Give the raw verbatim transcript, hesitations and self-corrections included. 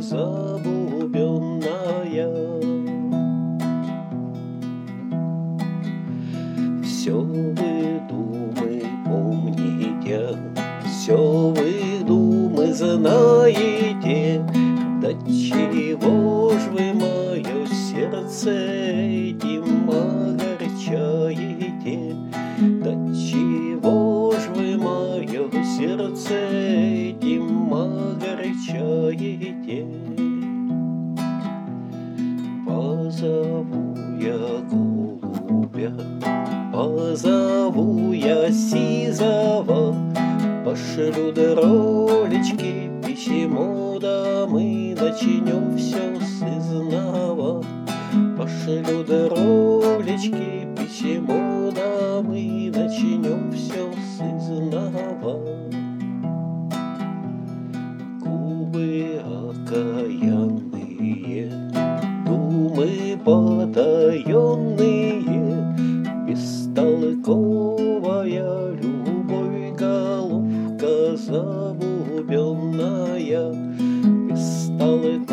забубенная. Все вы думы помните, все вы думы знаете, до чего ж вы мое сердце этим огорчаете? До чего ж вы мое сердце этим огорчаете? Позову я голубя, позову я сизого, пошлю доролечки письмо, да мы начнем все с изнова. Пошлю доролечки письмо, да мы начнем все с изнова. Губы окаянные, думы потаенные, бестолковая любовь, головка забубенная, бестолковая